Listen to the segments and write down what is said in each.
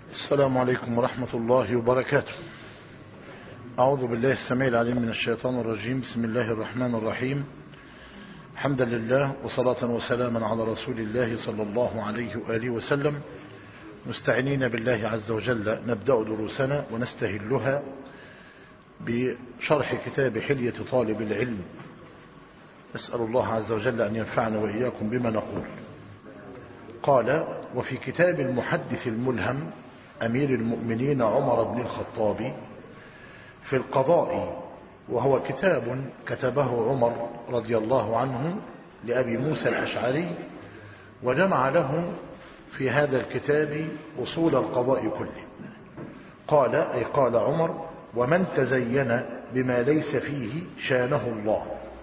السلام عليكم ورحمة الله وبركاته. أعوذ بالله السميع العليم من الشيطان الرجيم. بسم الله الرحمن الرحيم. حمدا لله وصلاة وسلاما على رسول الله صلى الله عليه وآله وسلم، مستعينين بالله عز وجل نبدأ دروسنا ونستهلها بشرح كتاب حلية طالب العلم. نسأل الله عز وجل أن ينفعنا وإياكم بما نقول. قال: وفي كتاب المحدث الملهم أمير المؤمنين عمر بن الخطاب في القضاء، وهو كتاب كتبه عمر رضي الله عنه لأبي موسى الأشعري، وجمع له في هذا الكتاب أصول القضاء كله. قال أي قال عمر: ومن تزين بما ليس فيه شانه الله.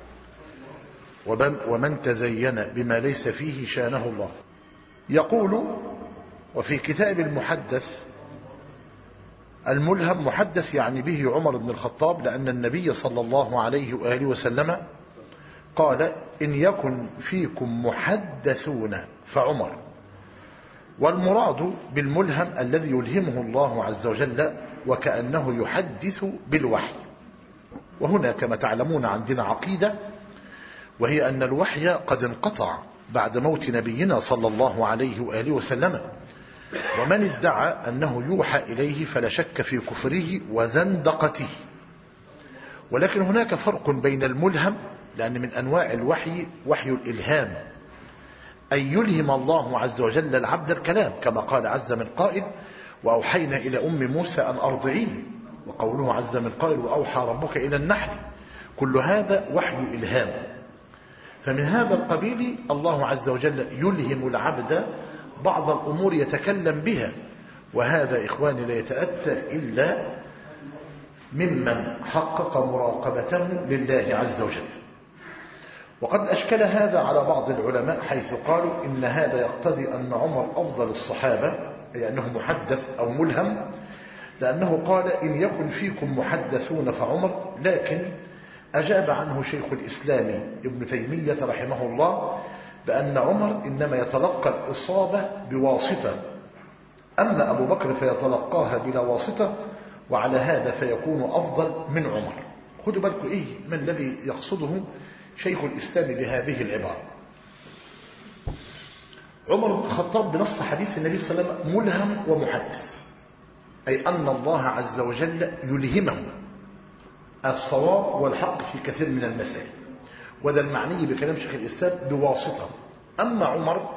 ومن تزين بما ليس فيه شانه الله. يقول: وفي كتاب المحدث الملهم، محدث يعني به عمر بن الخطاب، لأن النبي صلى الله عليه وآله وسلم قال: إن يكن فيكم محدثون فعمر. والمراد بالملهم الذي يلهمه الله عز وجل وكأنه يحدث بالوحي. وهنا كما تعلمون عندنا عقيدة، وهي أن الوحي قد انقطع بعد موت نبينا صلى الله عليه وآله وسلم، ومن ادعى أنه يوحى إليه فلا شك في كفره وزندقته. ولكن هناك فرق بين الملهم، لأن من أنواع الوحي وحي الإلهام، أي يلهم الله عز وجل العبد الكلام، كما قال عز من قائل: وأوحينا إلى أم موسى أن أرضعيه، وقوله عز من قائل: وأوحى ربك إلى النحل. كل هذا وحي إلهام. فمن هذا القبيل الله عز وجل يلهم العبد بعض الأمور يتكلم بها، وهذا إخواني لا يتأتى إلا ممن حقق مراقبته لله عز وجل. وقد أشكل هذا على بعض العلماء، حيث قالوا إن هذا يقتضي أن عمر أفضل الصحابة، أي أنه محدث أو ملهم، لأنه قال: إن يكن فيكم محدثون فعمر. لكن أجاب عنه شيخ الإسلام ابن تيمية رحمه الله بأن عمر إنما يتلقى الإصابة بواسطة، أما أبو بكر فيتلقاها بلا واسطة، وعلى هذا فيكون أفضل من عمر. خذوا بالكم إيه ما الذي يقصده شيخ الإسلام بهذه العبارة. عمر بن الخطاب بنص حديث النبي صلى الله عليه وسلم ملهم ومحدث، أي أن الله عز وجل يلهمه الصواب والحق في كثير من المسائل، وذا المعني بكلام شيخ الإسلام بواسطة. أما عمر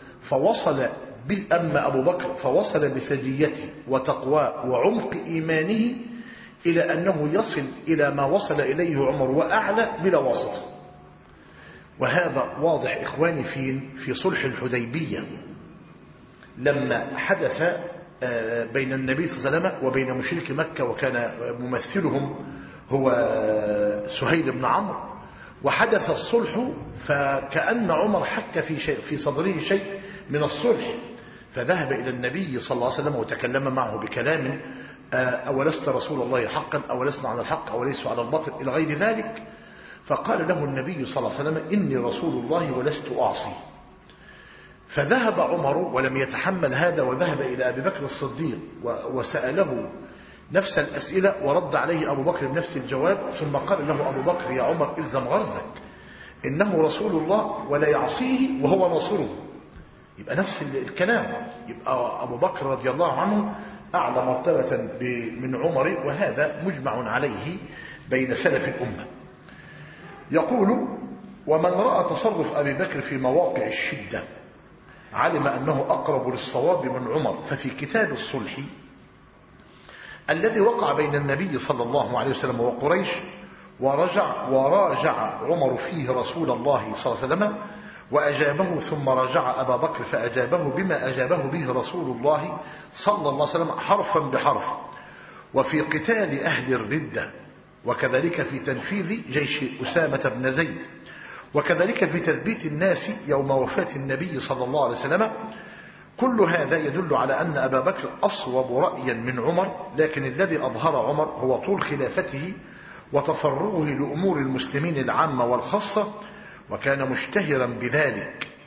أما أبو بكر فوصل بسجيته وتقواه وعمق إيمانه إلى أنه يصل إلى ما وصل إليه عمر وأعلى بلا واسطة. وهذا واضح إخواني في صلح الحديبية، لما حدث بين النبي صلى الله عليه وسلم وبين مشرك مكة، وكان ممثلهم هو سهيل بن عمرو، وحدث الصلح، فكأن عمر حك في صدره شيء من الصلح، فذهب إلى النبي صلى الله عليه وسلم وتكلم معه بكلام: أولست رسول الله حقا، أولسنا على الحق، أوليسوا على الباطل، إلى غير ذلك. فقال له النبي صلى الله عليه وسلم: إني رسول الله ولست أعصي. فذهب عمر ولم يتحمل هذا، وذهب إلى أبي بكر الصديق وسأله نفس الأسئلة، ورد عليه أبو بكر بنفس الجواب. ثم قال له أبو بكر: يا عمر إلزم غرزك، إنه رسول الله ولا يعصيه وهو ناصره. يبقى نفس الكلام. يبقى أبو بكر رضي الله عنه أعلى مرتبة من عمر، وهذا مجمع عليه بين سلف الأمة. يقول: ومن رأى تصرف أبي بكر في مواقع الشدة علم أنه أقرب للصواب من عمر. ففي كتاب الصلح الذي وقع بين النبي صلى الله عليه وسلم وقريش، وراجع عمر فيه رسول الله صلى الله عليه وسلم وأجابه، ثم راجع أبا بكر فأجابه بما أجابه به رسول الله صلى الله عليه وسلم حرفا بحرف، وفي قتال أهل الردة، وكذلك في تنفيذ جيش أسامة بن زيد، وكذلك في تثبيت الناس يوم وفاة النبي صلى الله عليه وسلم. كل هذا يدل على أن أبا بكر أصوب رأيا من عمر، لكن الذي أظهر عمر هو طول خلافته وتفرغه لأمور المسلمين العامة والخاصة، وكان مشتهرا بذلك.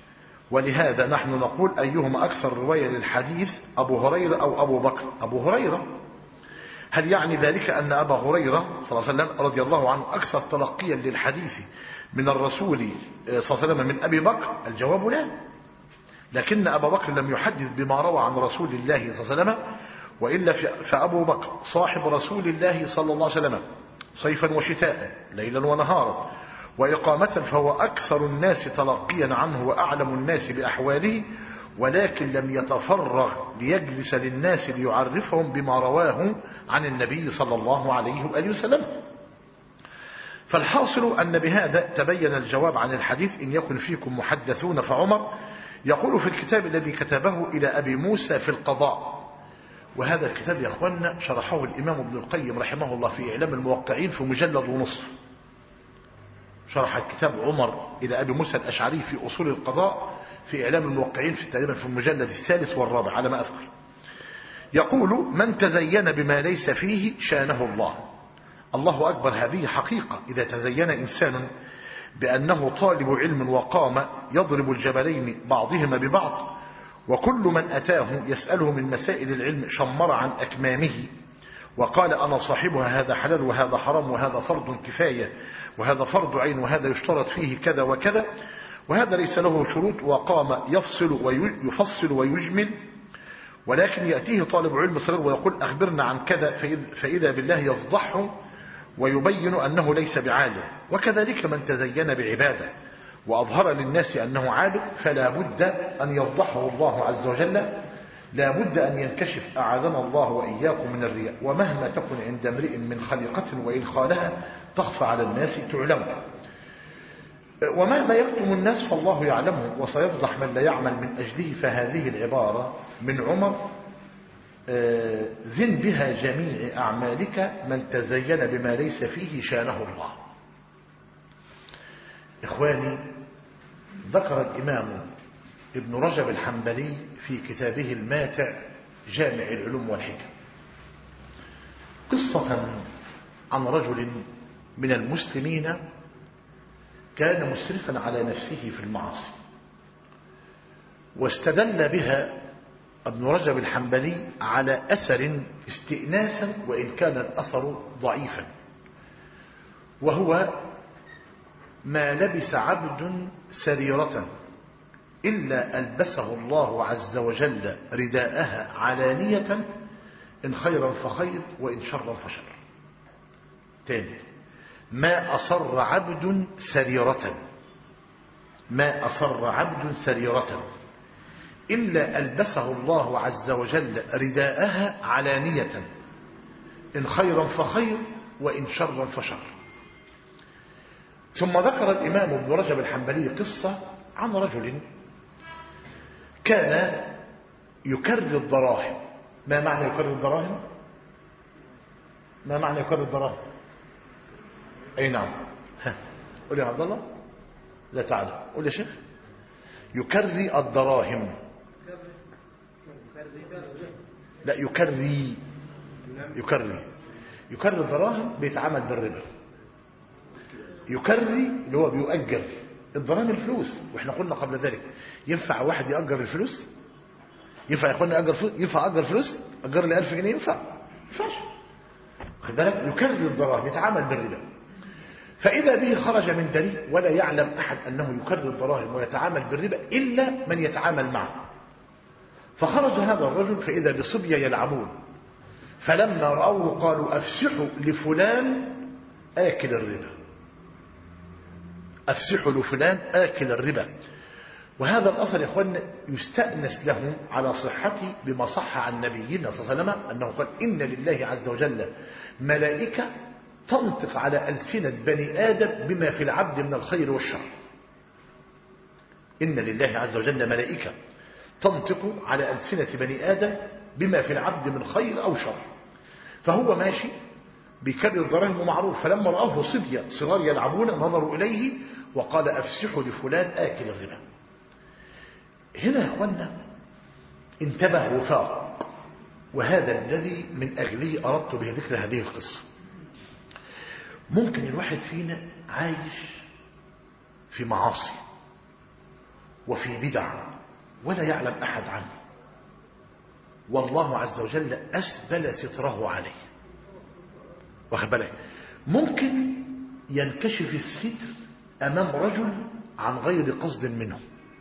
ولهذا نحن نقول أيهما أكثر رواية للحديث، أبو هريرة أو أبو بكر؟ أبو هريرة. هل يعني ذلك أن أبا هريرة صلى الله عليه وسلم رضي الله عنه أكثر تلقيا للحديث من الرسول صلى الله عليه وسلم من أبي بكر؟ الجواب لا، لكن أبا بكر لم يحدث بما روى عن رسول الله صلى الله عليه وسلم، وإلا فأبو بكر صاحب رسول الله صلى الله عليه وسلم صيفا وشتاء، ليلا ونهارا وإقامة، فهو أكثر الناس تلقيا عنه وأعلم الناس بأحواله، ولكن لم يتفرغ ليجلس للناس ليعرفهم بما رواه عن النبي صلى الله عليه وآله وسلم. فالحاصل أن بهذا تبين الجواب عن الحديث: إن يكن فيكم محدثون فعمر. يقول في الكتاب الذي كتبه إلى أبي موسى في القضاء، وهذا الكتاب يا أخوانا شرحه الإمام ابن القيم رحمه الله في إعلام الموقعين في مجلد ونصف، شرح الكتاب عمر إلى أبي موسى الأشعري في أصول القضاء في إعلام الموقعين في تقريبا في المجلد الثالث والرابع على ما أذكر. يقول: من تزين بما ليس فيه شانه الله. الله أكبر، هذه حقيقة. إذا تزين إنسان بأنه طالب علم وقام يضرب الجبلين بعضهما ببعض، وكل من أتاه يسأله من مسائل العلم شمر عن أكمامه وقال: أنا صاحبها، هذا حلال وهذا حرام وهذا فرض كفاية وهذا فرض عين وهذا يشترط فيه كذا وكذا، وهذا ليس له شروط، وقام يفصل ويجمل، ولكن يأتيه طالب علم صغير ويقول: أخبرنا عن كذا، فإذا بالله يفضحه ويبين أنه ليس بعالم. وكذلك من تزين بعبادة وأظهر للناس أنه عابد فلا بد أن يفضحه الله عز وجل، لا بد أن ينكشف، أعاذنا الله وإياكم من الرياء. ومهما تكن عند امرئ من خليقة وإن خالها تخفى على الناس تعلم، ومهما يكتم الناس فالله يعلمه، وسيفضح من لا يعمل من أجله. فهذه العبارة من عمر: زن بها جميع أعمالك من تزين بما ليس فيه شانه الله. إخواني، ذكر الإمام ابن رجب الحنبلي في كتابه الماتع جامع العلوم والحكم قصة عن رجل من المسلمين كان مسرفا على نفسه في المعاصي، واستدل بها ابن رجب الحنبلي على أثر استئناسا وإن كان الأثر ضعيفا، وهو: ما لبس عبد سريرة إلا ألبسه الله عز وجل رداءها علانية، إن خيرا فخير وإن شرا فشر. تاني: ما أصر عبد سريرة، ما أصر عبد سريرة إلا ألبسه الله عز وجل رداءها علانية، إن خيرا فخير وإن شرا فشر. ثم ذكر الإمام ابن رجب الحنبلي قصة عن رجل كان يكرر الدراهم. ما معنى يكرر الدراهم؟ ما معنى يكرر الدراهم؟ أي نعم، قول يا عبد الله. لا تعالى قول يا شيخ. يكري الدراهم. لا، يكري الدراهم بيتعامل بالربا. يكري اللي هو بيؤجر الدراهم الفلوس، واحنا قلنا قبل ذلك: ينفع واحد يأجر الفلوس؟ ينفع يا اخوانا أجر فلوس؟ ينفع أجر فلوس؟ أجر لي 1000 جنيه ينفع؟ ينفعش. خد بالك، يكري الدراهم، يتعامل بالربا. فإذا به خرج من دري، ولا يعلم أحد أنه يكرر الدراهم ويتعامل بالربا إلا من يتعامل معه. فخرج هذا الرجل فإذا بصبية يلعبون، فلما رأوه قالوا: أفسحوا لفلان آكل الربا، أفسحوا لفلان آكل الربا. وهذا الأثر يا إخوان يستأنس له على صحته بما صح عن نبينا صلى الله عليه وسلم أنه قال: إن لله عز وجل ملائكة تنطق على ألسنة بني آدم بما في العبد من الخير والشر. إن لله عز وجل ملائكة تنطق على ألسنة بني آدم بما في العبد من خير أو شر. فهو ماشي بيكرر الدراهم معروف، فلما رأوه صبية صغار يلعبون نظروا إليه وقال: أفسحوا لفلان آكل الربا. هنا يا أخوانا انتبه وفاق، وهذا الذي من أجله أردت به ذكر هذه القصة. ممكن الواحد فينا عايش في معاصي وفي بدع ولا يعلم أحد عنه، والله عز وجل أسبل ستره عليه. واخد بالك؟ ممكن ينكشف الستر أمام رجل عن غير قصد منه،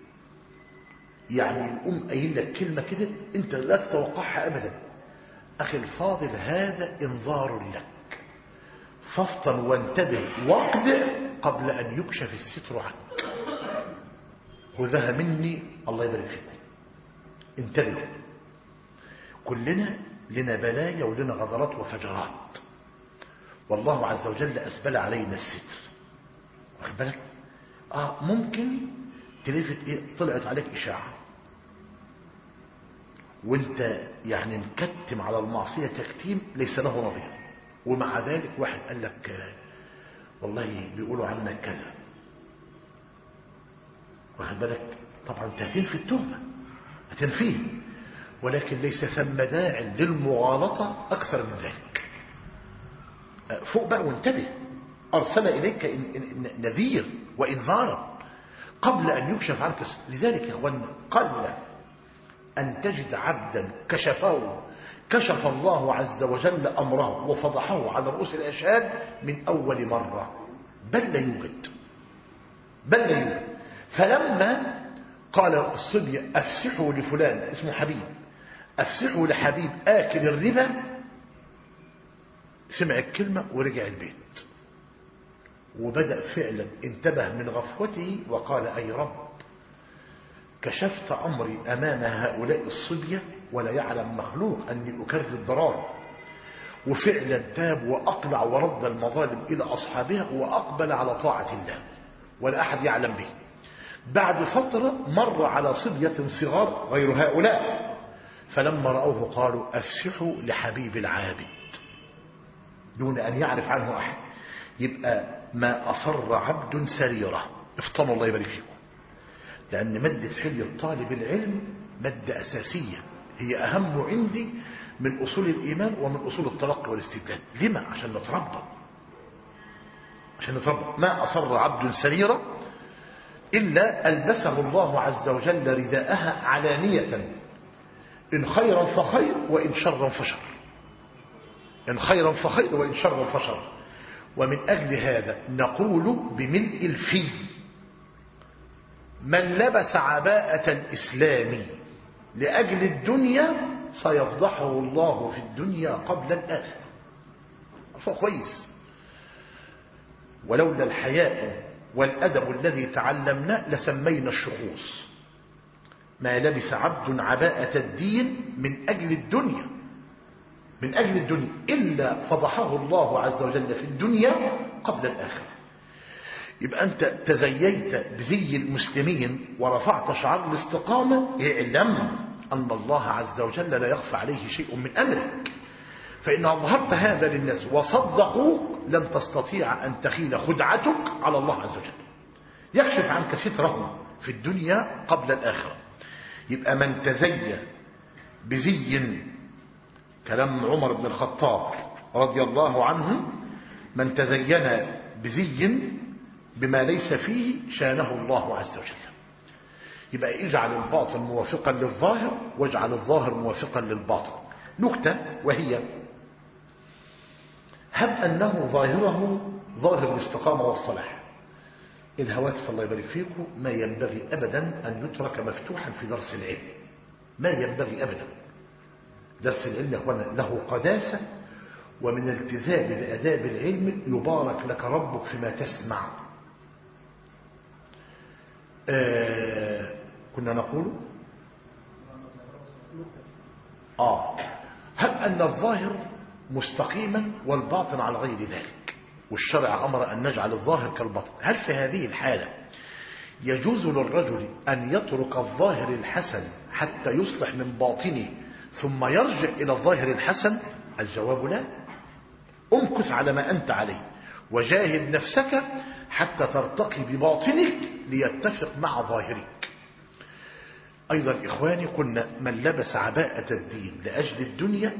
يعني يقوم قايل لك كلمة كده أنت لا تتوقعها أبدا. أخي الفاضل، هذا إنذار لك، فافطن وانتبه واقلع قبل أن يكشف الستر عنك. خذها مني، الله يبارك فيكم. انتبهوا، كلنا لنا بلايا ولنا غدرات وفجرات، والله عز وجل أسبل علينا الستر. واخد بالك؟ ممكن تلفت طلعت عليك إشاعة وانت يعني مكتم على المعصية تكتيم ليس له نظير، ومع ذلك واحد قال لك والله بيقولوا عنك كذا. واخد بالك؟ طبعا انت هتنفي التهمة، هتنفيه، ولكن ليس ثم داع للمغالطة أكثر من ذلك. فوق بقى وانتبه، أرسل إليك نذير وإنذارا قبل أن يكشف عنك. لذلك يا إخواننا قل أن تجد عبدا كشف الله عز وجل أمره وفضحه على رؤوس الأشهاد من أول مرة، بل لا يوجد. فلما قال الصبي أفسحوا لفلان اسمه حبيب، أفسحوا لحبيب آكل الربا، سمع الكلمة ورجع البيت وبدأ فعلا انتبه من غفوته وقال أي رب، كشفت أمري أمام هؤلاء الصبية ولا يعلم مخلوق أني أكرر الضرار. وفعلا تاب وأقلع ورد المظالم إلى أصحابها وأقبل على طاعة الله ولا أحد يعلم به. بعد فترة مر على صبية صغار غير هؤلاء، فلما رأوه قالوا أفسحوا لحبيب العابد، دون أن يعرف عنه أحد. يبقى ما أصر عبد سريرة. افطنوا، الله يبارك فيكم، لأن مادة حلية طالب العلم مادة أساسية، هي أهم عندي من أصول الإيمان ومن أصول التلقي والاستدلال. لما؟ عشان نتربى. ما أصر عبد سريرة إلا ألبسه الله عز وجل رداءها علانية، إن خيرا فخير وإن شرا فشر، إن خيرا فخير وإن شرا فشر. ومن أجل هذا نقول بملء الفي: من لبس عباءة الإسلام لأجل الدنيا سيفضحه الله في الدنيا قبل الآخرة. كويس. ولولا الحياء والأدب الذي تعلمنا لسمينا الشخوص. ما لبس عبد عباءة الدين من أجل الدنيا إلا فضحه الله عز وجل في الدنيا قبل الآخرة. يبقى أنت تزييت بزي المسلمين ورفعت شعار الاستقامة، اعلم أن الله عز وجل لا يخفى عليه شيء من أمرك، فإن أظهرت هذا للناس وصدقوك لن تستطيع أن تخيل خدعتك على الله عز وجل، يكشف عنك ستره في الدنيا قبل الآخرة. يبقى من تزين بزي، كلام عمر بن الخطاب رضي الله عنه، من تزين بزي بما ليس فيه شانه الله عز وجل. يبقى اجعل الباطن موافقا للظاهر واجعل الظاهر موافقا للباطن. نكتة وهي: هب أنه ظاهره ظاهر الاستقامة والصلاح. الهواتف الله يبارك فيكم ما ينبغي أبدا أن يترك مفتوحا في درس العلم، ما ينبغي أبدا. درس العلم يا أخوانا له قداسة، ومن الالتزام بآداب العلم يبارك لك ربك فيما تسمع. كنا نقول هب أن الظاهر مستقيما والباطن على غير ذلك، والشرع أمر أن نجعل الظاهر كالباطن. هل في هذه الحالة يجوز للرجل أن يترك الظاهر الحسن حتى يصلح من باطنه ثم يرجع إلى الظاهر الحسن؟ الجواب لا. امكث على ما أنت عليه وجاهد نفسك حتى ترتقي بباطنك ليتفق مع ظاهرك. أيضا إخواني قلنا من لبس عباءة الدين لأجل الدنيا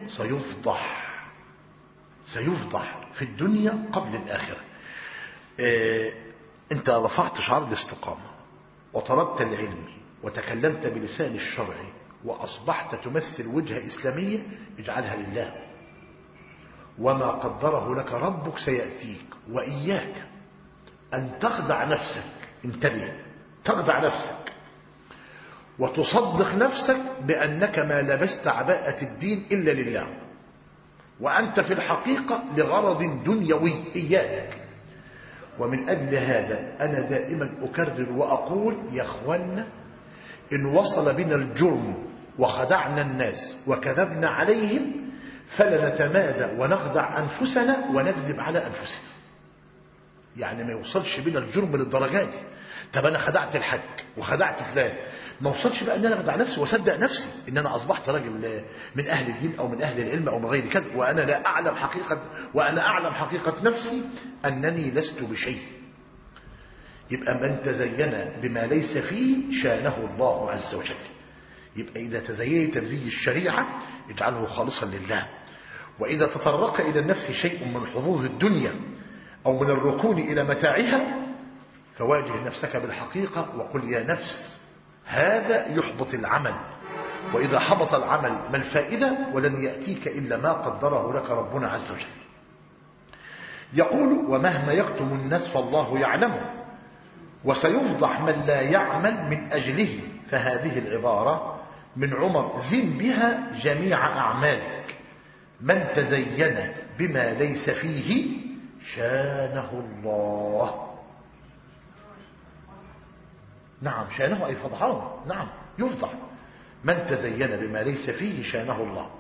سيفضح في الدنيا قبل الآخرة. أنت رفعت شعار الاستقامة وطلبت العلم وتكلمت بلسان الشرع وأصبحت تمثل وجهة إسلامية، اجعلها لله، وما قدره لك ربك سيأتيك. وإياك أن تخدع نفسك، انتبه، تخدع نفسك وتصدق نفسك بأنك ما لبست عباءة الدين إلا لله، وأنت في الحقيقة لغرض دنيوي. إياك. ومن أجل هذا أنا دائما أكرر وأقول يا أخوانا، إن وصل بنا الجرم وخدعنا الناس وكذبنا عليهم فلا نتمادى ونخدع أنفسنا ونكذب على أنفسنا. يعني ما يوصلش بنا الجرم للدرجات دي. طب أنا خدعت الحج وخدعت فلان، ما وصلش بقى أن أنا أخدع نفسي وأصدق نفسي إن أنا أصبحت راجل من أهل الدين أو من أهل العلم أو من غير كذا، وأنا لا أعلم حقيقة، وأنا أعلم حقيقة نفسي أنني لست بشيء. يبقى من تزين بما ليس فيه شانه الله عز وجل. يبقى إذا تزينت بزي الشريعة اجعله خالصا لله، وإذا تطرق إلى النفس شيء من حظوظ الدنيا أو من الركون إلى متاعها فواجه نفسك بالحقيقة وقل يا نفس هذا يحبط العمل، وإذا حبط العمل ما الفائدة؟ ولن يأتيك إلا ما قدره لك ربنا عز وجل. يقول ومهما يكتم الناس فالله يعلمه، وسيفضح من لا يعمل من أجله. فهذه العبارة من عمر زن بها جميع أعمالك. من تزين بما ليس فيه شانه الله. نعم، شانه أي فضحه. نعم، يفضح. من تزين بما ليس فيه شانه الله.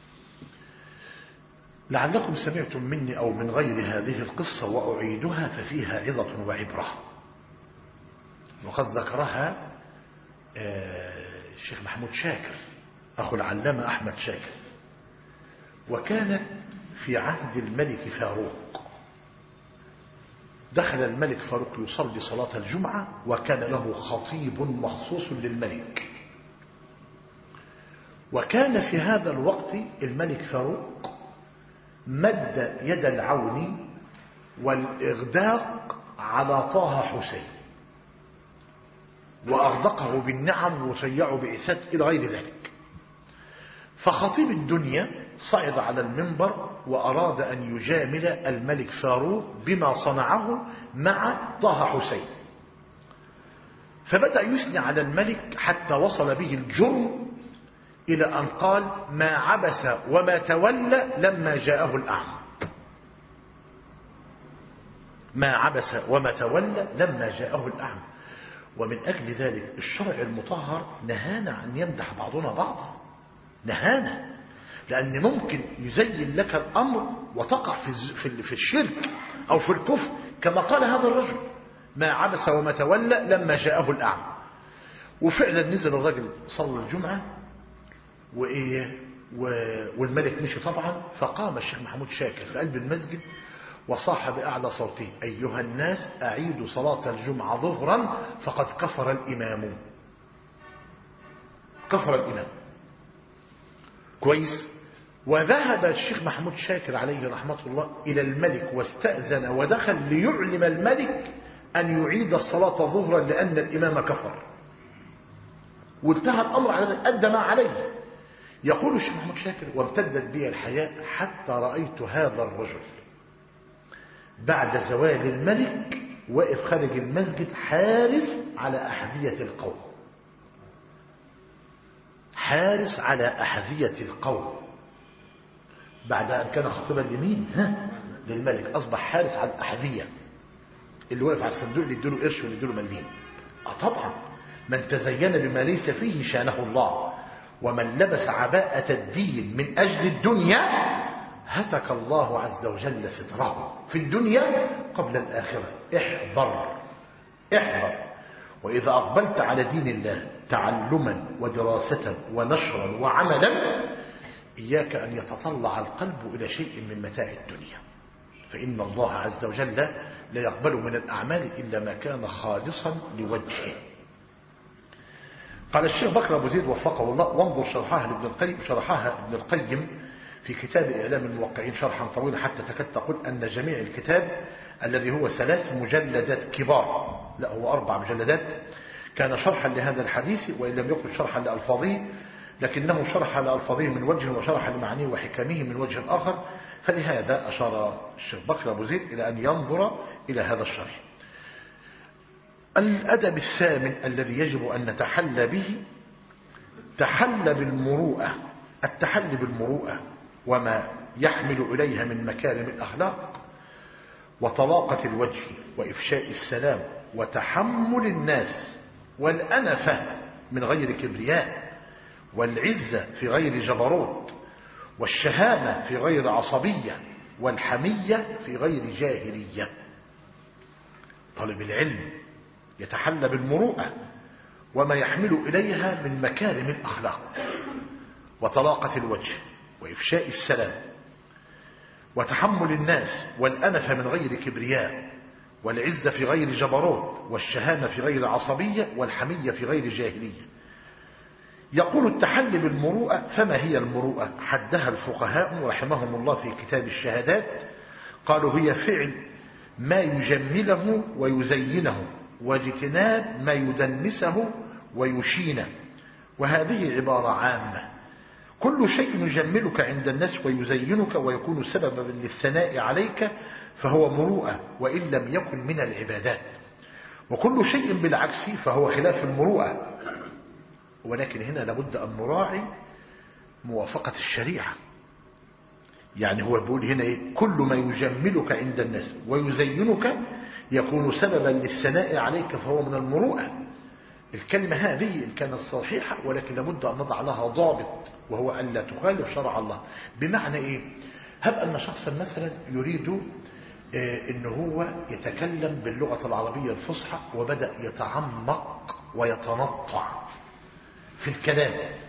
لعلكم سمعتم مني أو من غير هذه القصة وأعيدها ففيها عظة وعبرة، وقد ذكرها الشيخ محمود شاكر أخو العلامة أحمد شاكر. وكانت في عهد الملك فاروق. دخل الملك فاروق يصلي صلاة الجمعة، وكان له خطيب مخصوص للملك. وكان في هذا الوقت الملك فاروق مد يد العون والإغداق على طه حسين، وأغدقه بالنعم وشيعه بعثات إلى غير ذلك. فخطيب الدنيا صعد على المنبر وأراد أن يجامل الملك فاروق بما صنعه مع طه حسين، فبدأ يثني على الملك حتى وصل به الجرم إلى أن قال ما عبس وما تولى لما جاءه الأعمى. ما عبس وما تولى لما جاءه الأعمى. ومن أجل ذلك الشرع المطهر نهانا أن يمدح بعضنا بعضا، نهانا، لأن ممكن يزين لك الأمر وتقع في الشرك أو في الكفر كما قال هذا الرجل ما عبس وما تولى لما جاءه الأعمى. وفعلا نزل الرجل صلى الجمعة والملك مشي طبعا. فقام الشيخ محمود شاكر في قلب المسجد وصاح بأعلى صوته أيها الناس أعيدوا صلاة الجمعة ظهرا فقد كفر الإمام. كفر الإمام. كويس. وذهب الشيخ محمود شاكر عليه رحمة الله إلى الملك واستأذن ودخل ليعلم الملك أن يعيد الصلاة ظهرا لأن الإمام كفر. وانتهى الأمر على ذلك، أدى ما عليه. يقول الشيخ محمود شاكر وامتدت بي الحياة حتى رأيت هذا الرجل بعد زوال الملك واقف خارج المسجد حارس على أحذية القوم، حارس على أحذية القوم بعد أن كان خطيبا لمين؟ للملك. أصبح حارس على الأحذية، اللي واقف على الصندوق اللي يديله قرش واللي يديله مليم. طبعا من تزين بما ليس فيه شانه الله، ومن لبس عباءة الدين من أجل الدنيا هتك الله عز وجل ستره في الدنيا قبل الآخرة. احذر احذر. وإذا أقبلت على دين الله تعلما ودراسة ونشرا وعملا إياك أن يتطلع القلب إلى شيء من متاع الدنيا، فإن الله عز وجل لا يقبل من الأعمال إلا ما كان خالصا لوجهه. قال الشيخ بكر أبو زيد وفقه الله وانظر شرحها ابن القيم في كتاب إعلام الموقعين شرحا طويلا حتى تكاد تقول أن جميع الكتاب الذي هو 3 مجلدات كبار، لا هو 4 مجلدات كان شرحا لهذا الحديث وإن لم يكن شرحا لألفاظه، لكنه شرح لألفاظه من وجه وشرح لمعانيه وحكمه من وجه آخر، فلهذا أشار الشيخ بكر أبو زيد إلى أن ينظر إلى هذا الشرح. الأدب الثامن الذي يجب أن نتحلى به تحلى بالمروءة، التحلي بالمروءة وما يحمل إليها من مكارم الأخلاق وطلاقة الوجه وإفشاء السلام وتحمل الناس والأنفة من غير كبرياء والعزة في غير جبروت والشهامة في غير عصبية والحمية في غير جاهلية. طالب العلم يتحلى بالمروءة وما يحمل إليها من مكارم الأخلاق وطلاقة الوجه وإفشاء السلام وتحمل الناس والأنف من غير كبرياء والعزة في غير جبروت والشهامة في غير عصبية والحمية في غير جاهلية. يقول التحلي بالمروءة، فما هي المروءة؟ حدها الفقهاء رحمهم الله في كتاب الشهادات، قالوا هي فعل ما يجمله ويزينه واجتناب ما يدنسه ويشينه. وهذه عبارة عامة، كل شيء يجملك عند الناس ويزينك ويكون سببا للثناء عليك فهو مروءة وإن لم يكن من العبادات، وكل شيء بالعكس فهو خلاف المروءة. ولكن هنا لابد أن نراعي موافقة الشريعة. يعني هو بيقول هنا إيه؟ كل ما يجملك عند الناس ويزينك يكون سببا للثناء عليك فهو من المروءة. الكلمة هذه إن كانت صحيحة، ولكن لابد أن نضع لها ضابط، وهو أن لا تخالف شرع الله. بمعنى إيه؟ هب أن شخصا مثلا يريد إن هو يتكلم باللغة العربية الفصحى وبدأ يتعمق ويتنطع في الكلام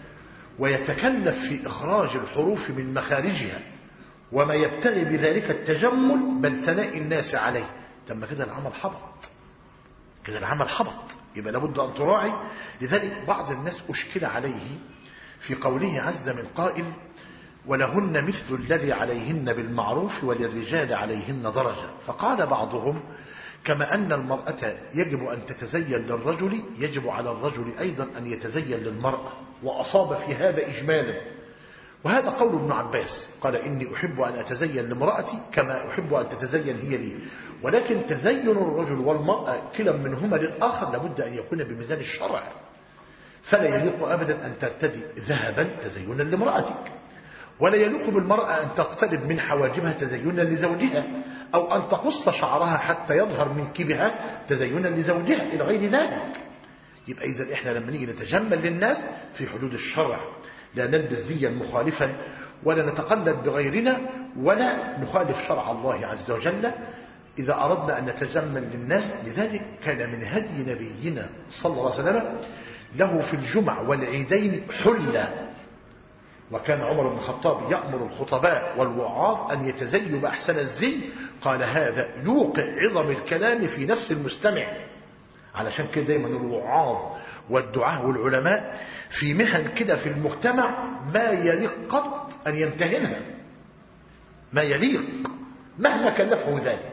ويتكلف في إخراج الحروف من مخارجها وما يبتغي بذلك التجمل بل ثناء الناس عليه، تم كده العمل حبط، كده العمل حبط. يبقى لابد أن تراعي. لذلك بعض الناس أشكل عليه في قوله عز من قائل ولهن مثل الذي عليهن بالمعروف وللرجال عليهن درجة. فقال بعضهم كما أن المرأة يجب أن تتزين للرجل يجب على الرجل أيضا أن يتزين للمرأة، وأصاب في هذا إجمالا. وهذا قول ابن عباس، قال إني أحب أن أتزين لامرأتي كما أحب أن تتزين هي لي. ولكن تزين الرجل والمرأة كلا منهما للآخر لابد أن يكون بميزان الشرع، فلا يليق أبدا أن ترتدي ذهبا تزينا لامرأتك، ولا يليق بالمرأة أن تقترب من حواجبها تزينا لزوجها، أو أن تقص شعرها حتى يظهر من كبها تزينا لزوجها إلى غير ذلك. يبقى إذا إحنا لما نيجي نتجمل للناس في حدود الشرع، لا نلبس زيا مخالفا ولا نتقلد بغيرنا ولا نخالف شرع الله عز وجل إذا أردنا أن نتجمل للناس. لذلك كان من هدي نبينا صلى الله عليه وسلم له في الجمع والعيدين حلة، وكان عمر بن الخطاب يأمر الخطباء والوعاظ أن يتزيوا بأحسن الزي، قال هذا يوقع عظم الكلام في نفس المستمع. علشان كده دايما الوعاظ والدعاة والعلماء في مهن كده في المجتمع ما يليق قط أن يمتهنها، ما يليق مهما كلفه ذلك.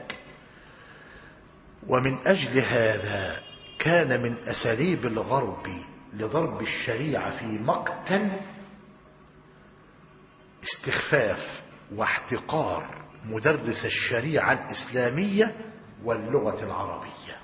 ومن أجل هذا كان من أساليب الغرب لضرب الشريعة في مقتل استخفاف واحتقار مدرس الشريعة الإسلامية واللغة العربية،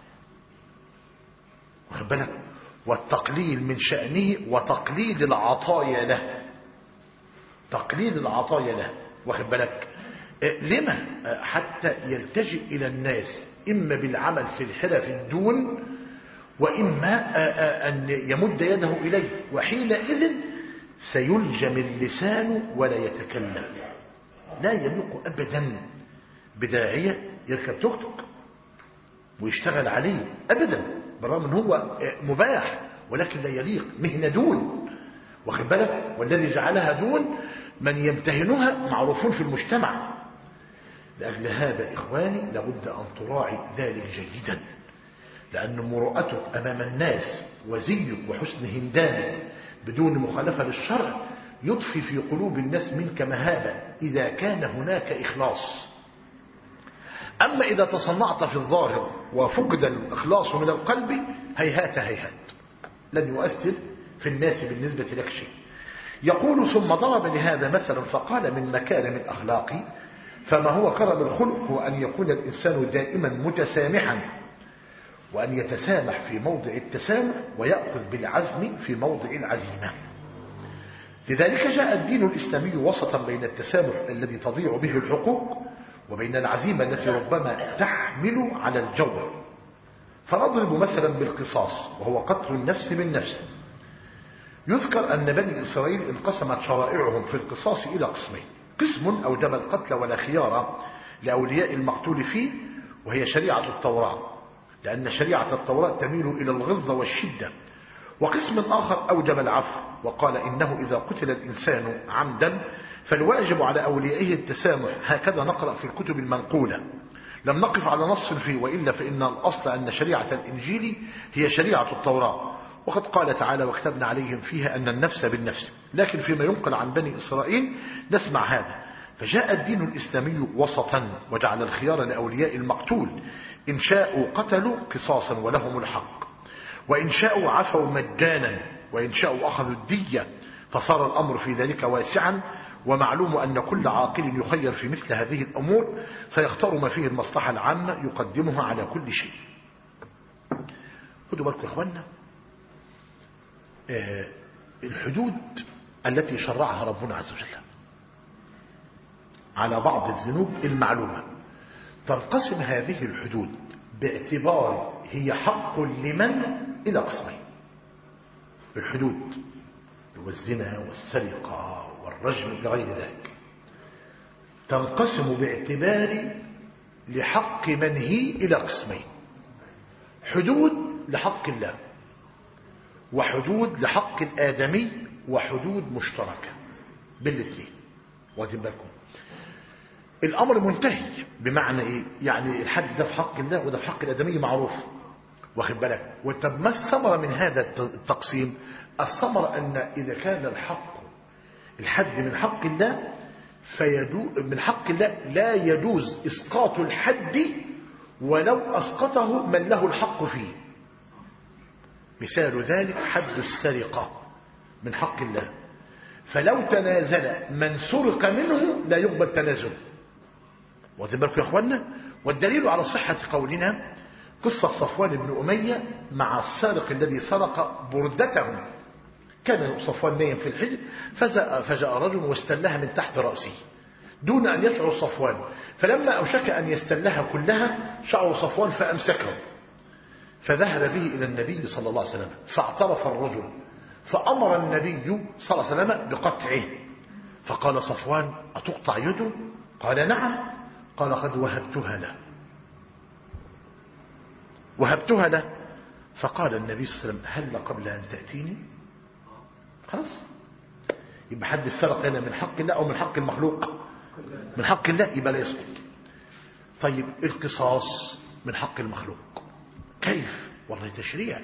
واخد بالك؟ والتقليل من شأنه وتقليل العطايا له، تقليل العطايا له، واخد بالك؟ لما؟ حتى يلتجئ إلى الناس إما بالعمل في الحرف الدون وإما أن يمد يده إليه، وحينئذ سيلجم اللسان ولا يتكلم. لا يليق أبدا بداعية يركب توك توك ويشتغل عليه أبدا، بالرغم أنه هو مباح، ولكن لا يليق، مهنة دون، واخد بالك؟ والذي جعلها دون من يمتهنها معروفون في المجتمع. لأجل هذا إخواني لابد أن تراعي ذلك جيدا، لأن مروءتك أمام الناس وزيك وحسن هندامك بدون مخالفة للشرع يضفي في قلوب الناس منك مهابة إذا كان هناك إخلاص. أما إذا تصنعت في الظاهر وفقد الإخلاص من القلب هيهات هيهات. لن يؤثر في الناس بالنسبة لك شيء. يقول ثم ضرب لهذا مثلا فقال من مكارم الأخلاق فما هو كرم الخلق هو أن يكون الإنسان دائما متسامحا، وأن يتسامح في موضع التسامح ويأخذ بالعزم في موضع العزيمة. لذلك جاء الدين الإسلامي وسطا بين التسامح الذي تضيع به الحقوق وبين العزيمة التي ربما تحمل على الجور. فنضرب مثلا بالقصاص وهو قتل النفس بالنفس. يذكر أن بني إسرائيل انقسمت شرائعهم في القصاص إلى قسمين: قسم أوجب القتل ولا خيار لأولياء المقتول فيه وهي شريعة التوراة، لأن شريعة التوراة تميل إلى الغلظة والشدة. وقسم آخر أوجب العفو وقال إنه إذا قتل الإنسان عمدا فالواجب على أوليائه التسامح. هكذا نقرأ في الكتب المنقولة، لم نقف على نص فيه، وإلا فإن الأصل أن شريعة الإنجيل هي شريعة التوراة، وقد قال تعالى وكتبنا عليهم فيها أن النفس بالنفس. لكن فيما ينقل عن بني إسرائيل نسمع هذا. فجاء الدين الإسلامي وسطا وجعل الخيار لأولياء المقتول، إن شاءوا قتلوا قصاصا ولهم الحق، وإن شاءوا عفوا مجانا، وإن شاءوا أخذوا الدية. فصار الأمر في ذلك واسعا. ومعلوم أن كل عاقل يخير في مثل هذه الأمور سيختار ما فيه المصلحة العامة يقدمها على كل شيء. خدوا بالكم يا أخوانا، الحدود التي شرعها ربنا عز وجل على بعض الذنوب المعلومة تنقسم هذه الحدود باعتبار هي حق لمن إلى قسمين. الحدود والزنا والسرقة والرجم لغير ذلك تنقسم باعتبار لحق من هي إلى قسمين: حدود لحق الله، وحدود لحق الآدمي، وحدود مشتركة بالاثنين. واخدين بالكم؟ الأمر منتهي. بمعنى إيه؟ يعني الحد ده في حق الله وده في حق الآدمي معروف، واخد بالك؟ وطب ما الثمرة من هذا التقسيم؟ الثمرة أن إذا كان الحد من حق الله من حق الله لا يجوز إسقاط الحد ولو أسقطه من له الحق فيه. مثال ذلك حد السرقة من حق الله، فلو تنازل من سرق منه لا يقبل تنازله. واخدين بالكم يا اخوانا؟ والدليل على صحة قولنا قصة صفوان بن أمية مع السارق الذي سرق بردته. كان صفوان نايم في الحجر فجاء رجل واستلها من تحت رأسه دون أن يشعر صفوان، فلما أوشك أن يستلها كلها شعر صفوان فأمسكه، فذهب به إلى النبي صلى الله عليه وسلم فاعترف الرجل، فأمر النبي صلى الله عليه وسلم بقطعه. فقال صفوان: أتقطع يده؟ قال: نعم. قال: قد وهبتها له. فقال النبي صلى الله عليه وسلم: هل قبل أن تأتيني؟ خلاص، يبقى حد السرق هنا من حق الله أو من حق المخلوق؟ من حق الله، يبقى لا يسقط. طيب القصاص من حق المخلوق، كيف؟ والله تشريع.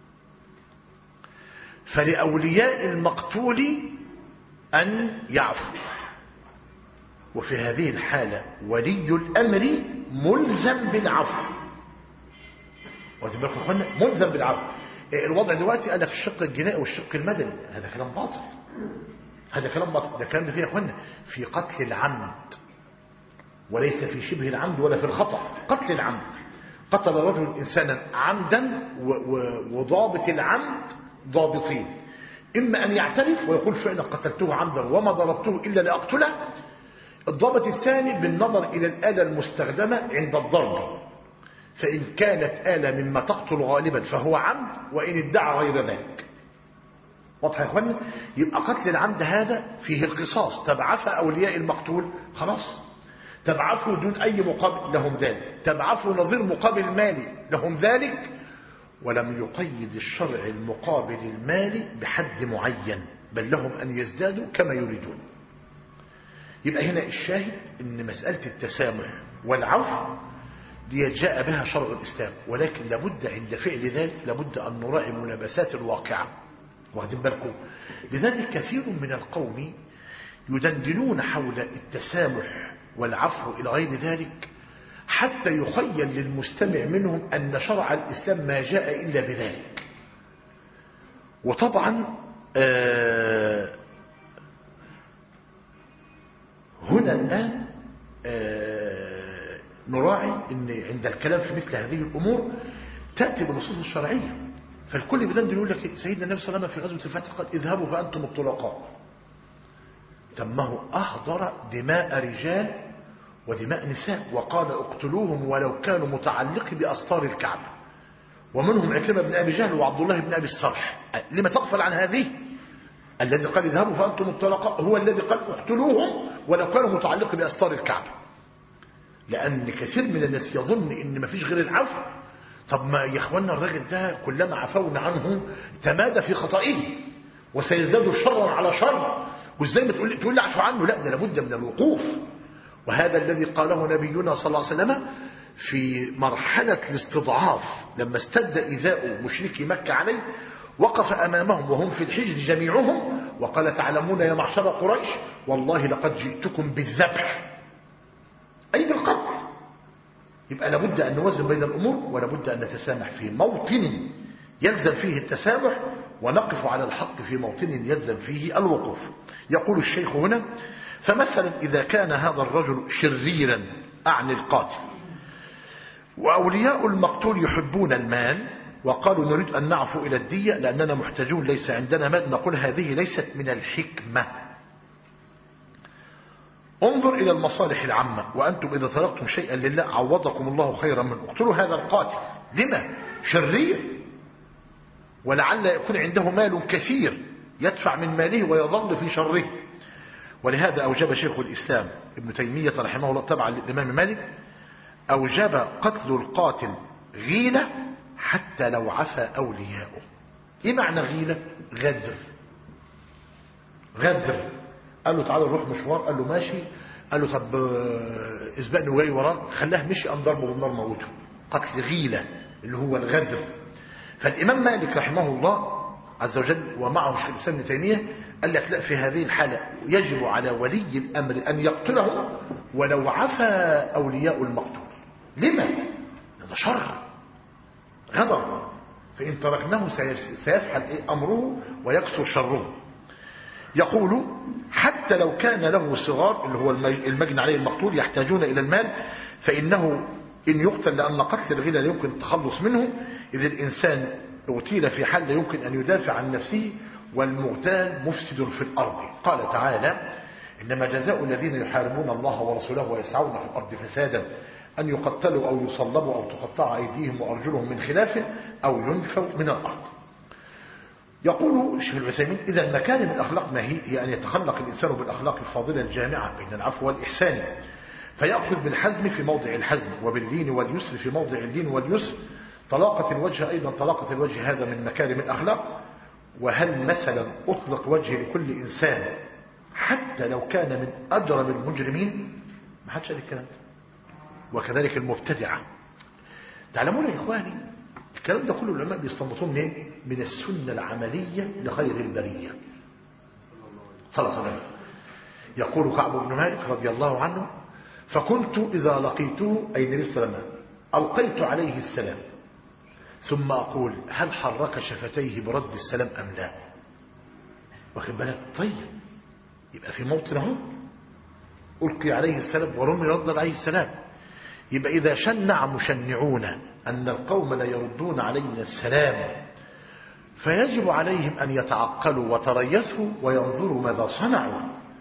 فلأولياء المقتول أن يعفو، وفي هذه الحالة ولي الأمر ملزم بالعفو. واخدين بالكم يا ملزم بالعفو. الوضع دلوقتي قال لك الشق الجنائي والشق المدني، هذا كلام باطل. هذا كلام باطل. ده كلام ده فيه يا اخوانا في قتل العمد، وليس في شبه العمد ولا في الخطأ. قتل العمد، قتل رجل إنسانا عمدا، وضابط العمد ضابطين: إما أن يعترف ويقول فعلا قتلته عمدا وما ضربته إلا لأقتله. الضابط الثاني بالنظر إلى الآلة المستخدمة عند الضرب، فإن كانت آلة مما تقتل غالبا فهو عمد، وإن ادعى غير ذلك. واضح يا اخوانا؟ يبقى قتل العمد هذا فيه القصاص. تبعث أولياء المقتول خلاص، تبعثوا دون أي مقابل لهم ذلك، تبعثوا نظير مقابل مالي لهم ذلك، ولم يقيد الشرع المقابل المالي بحد معين، بل لهم أن يزدادوا كما يريدون. يبقى هنا الشاهد ان مسألة التسامح والعفو دي جاء بها شرع الإسلام، ولكن لابد عند فعل ذلك لابد أن نراعي ملابسات الواقعة. واخدين بالكم؟ لذلك كثير من القوم يدندنون حول التسامح والعفو إلى غير ذلك، حتى يخيل للمستمع منهم أن شرع الإسلام ما جاء إلا بذلك. وطبعا هنا الآن نراعي أن عند الكلام في مثل هذه الأمور تأتي بالنصوص الشرعية. فالكل بدل يقول لك سيدنا النبي صلى الله عليه وسلم في غزوة الفتح قال اذهبوا فأنتم الطلقاء. تمه أهدر دماء رجال ودماء نساء وقال اقتلوهم ولو كانوا متعلق بأستار الكعبة، ومنهم عكرمة بن أبي جهل وعبد الله بن أبي الصرح. لما تغفل عن هذه؟ الذي قال اذهبوا فأنتم الطلقاء هو الذي قال اقتلوهم ولو كانوا متعلق بأستار الكعبة، لأن كثير من الناس يظن إن ما فيش غير العفو. طب ما يا اخوانا الراجل ده كلما عفونا عنه تمادى في خطئه وسيزداد شرا على شر، وازاي ما تقول لي عفو عنه؟ لا، ده لابد من الوقوف. وهذا الذي قاله نبينا صلى الله عليه وسلم في مرحلة الاستضعاف لما استد إيذاء مشركي مكة عليه، وقف أمامهم وهم في الحجر جميعهم وقال تعلمون يا معشر قريش والله لقد جئتكم بالذبح، أي بالقتل. يبقى لابد أن نوازن بين الأمور، ولابد أن نتسامح في موطن يلزم فيه التسامح، ونقف على الحق في موطن يلزم فيه الوقوف. يقول الشيخ هنا: فمثلا إذا كان هذا الرجل شريرا، أعني القاتل، وأولياء المقتول يحبون المال وقالوا نريد أن نعفو إلى الدية لأننا محتاجون ليس عندنا مال، نقول هذه ليست من الحكمة. انظر إلى المصالح العامة، وأنتم إذا تركتم شيئا لله عوضكم الله خيرا منه. اقتلوا هذا القاتل. لما؟ شرير، ولعل يكون عنده مال كثير يدفع من ماله ويظل في شره. ولهذا أوجب شيخ الإسلام ابن تيمية رحمه الله تبعا للإمام مالك أوجب قتل القاتل غيلة حتى لو عفى أولياؤه. إيه معنى غيلة؟ غدر. غدر. قال له تعالى نروح مشوار، قال له ماشي، قال له طب اسبقني وجاي وراك، خلاه مشي، قام ضربه بالنار موته. قتل غيلة اللي هو الغدر. فالإمام مالك رحمه الله عز وجل ومعه شيخ الإسلام ابن تيمية قال لك لا، في هذه الحالة يجب على ولي الأمر أن يقتله ولو عفى أولياء المقتول. لما؟ هذا شر، غدر، فإن تركناه سيفعل أمره ويكثر شره. يقول حتى لو كان له صغار اللي هو المجني عليه المقتول يحتاجون إلى المال، فإنه إن يقتل لأن قتل الغيلة لا يمكن التخلص منه، إذ الإنسان اغتيل في حال لا يمكن أن يدافع عن نفسه، والمغتال مفسد في الأرض. قال تعالى: إنما جزاء الذين يحاربون الله ورسوله ويسعون في الأرض فسادا أن يقتلوا أو يصلبوا أو تقطع أيديهم وأرجلهم من خلاف أو ينفوا من الأرض. يقول الشيخ العثيمين: إذا مكارم الأخلاق ما هي أن يتخلق الإنسان بالأخلاق الفاضلة الجامعة بين العفو والإحسان، فيأخذ بالحزم في موضع الحزم وباللين واليسر في موضع اللين واليسر. طلاقة الوجه أيضا، طلاقة الوجه هذا من مكارم الأخلاق. وهل مثلا أطلق وجه لكل إنسان حتى لو كان من أجرم المجرمين؟ ما حدش قال الكلام ده. وكذلك المبتدعة. تعلمون يا إخواني الكلام ده كله العلماء بيستنبطون من السنة العملية لخير البرية صلى الله عليه وسلم. يقول كعب بن مالك رضي الله عنه: فكنت إذا لقيته أي النبي صلى الله عليه وسلم ألقيت عليه السلام ثم أقول هل حرك شفتيه برد السلام أم لا؟ واخد بالك؟ طيب يبقى في موطن اهو ألقي عليه السلام ورمي رد عليه السلام. يبقى إذا شنع مشنعون أن القوم لا يردون علينا السلام، فيجب عليهم أن يتعقلوا وتريثوا وينظروا ماذا صنعوا.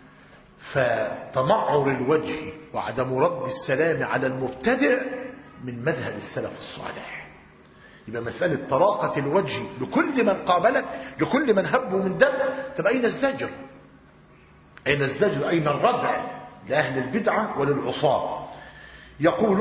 فتمعر الوجه وعدم رد السلام على المبتدع من مذهب السلف الصالح. يبقى مسألة طلاقة الوجه لكل من قابلك، لكل من هبه من دم. طب أين الزجر؟ أين الزجر؟ أين الردع لأهل البدعة وللعصاة؟ يقول: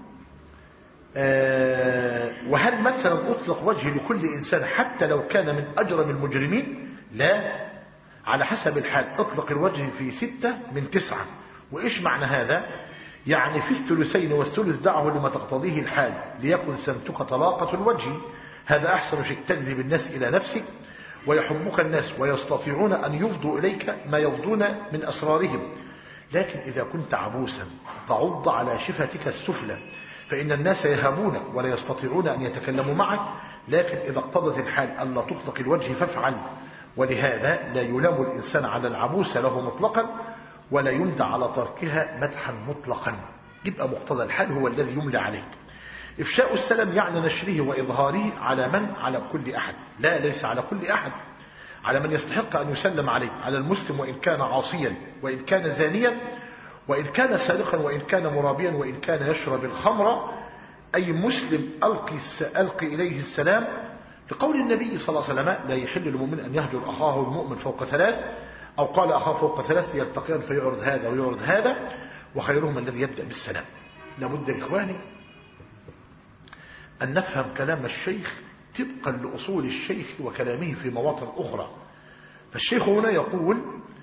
وهل مثلا أطلق وجه لكل إنسان حتى لو كان من أجرم المجرمين؟ لا، على حسب الحال. اطلق الوجه في 6 من 9. وإيش معنى هذا؟ يعني في الثلثين والثلث دعه لما تقتضيه الحال، ليكن سمتك طلاقة الوجه. هذا أحسن شيء، تجذب الناس إلى نفسك ويحبك الناس ويستطيعون أن يفضوا إليك ما يفضون من أسرارهم. لكن إذا كنت عبوسا فعض على شفتك السفلى، فإن الناس يهابونك ولا يستطيعون أن يتكلموا معك، لكن إذا اقتضت الحال أن لا تطلق الوجه فافعل. ولهذا لا يلام الإنسان على العبوس له مطلقا، ولا يمدع على تركها مدحا مطلقا. يبقى مقتضى الحال هو الذي يملى عليه. إفشاء السلام يعني نشره وإظهاره على من؟ على كل أحد. لا، ليس على كل أحد، على من يستحق أن يسلم عليه، على المسلم وإن كان عاصيا، وإن كان زانيا، وإن كان سارقا، وإن كان مرابيا، وإن كان يشرب الخمر. أي مسلم ألقي إليه السلام، لقول النبي صلى الله عليه وسلم: لا يحل للمؤمن أن يهجر أخاه المؤمن فوق ثلاث، أو قال أخاه فوق ثلاث يلتقيان فيعرض هذا ويعرض هذا، وخيرهم الذي يبدأ بالسلام. لابد يا إخواني أن نفهم كلام الشيخ طبقا لأصول الشيخ وكلامه في مواطن أخرى. فالشيخ هنا يقول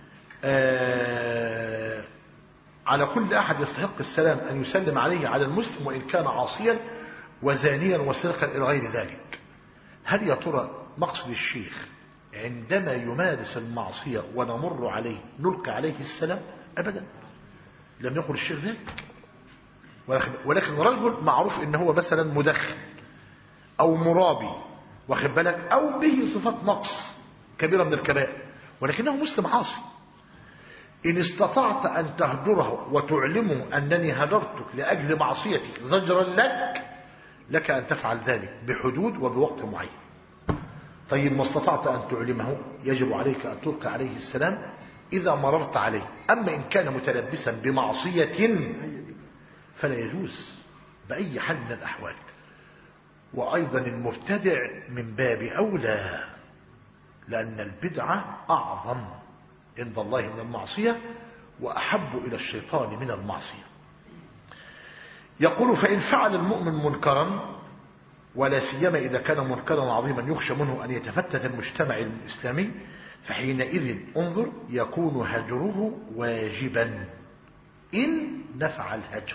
على كل أحد يستحق السلام أن يسلم عليه، على المسلم وإن كان عاصيا وزانيا وسرقا إلى غير ذلك. هل يا ترى مقصد الشيخ عندما يمارس المعصية ونمر عليه نلقي عليه السلام؟ أبدا، لم يقل الشيخ ذلك. ولكن رجل معروف إن هو مثلا مدخن أو مرابي، واخد بالك، أو به صفات نقص كبيرة من الكبائر، ولكنه مسلم عاصي، إن استطعت أن تهجره وتعلمه أنني هجرتك لأجل معصيتك زجرا لك أن تفعل ذلك بحدود وبوقت معين. طيب، ما استطعت أن تعلمه يجب عليك أن تلقي عليه السلام إذا مررت عليه. أما إن كان متلبسا بمعصية فلا يجوز بأي حال من الأحوال. وأيضا المبتدع من باب أولى، لأن البدعة أعظم عند الله من المعصية، وأحب إلى الشيطان من المعصية. يقول: فإن فعل المؤمن منكرا، ولا سيما إذا كان منكرا عظيما يخشى منه أن يتفتت المجتمع الإسلامي، فحينئذ انظر يكون هجره واجبا إن نفع الهجر.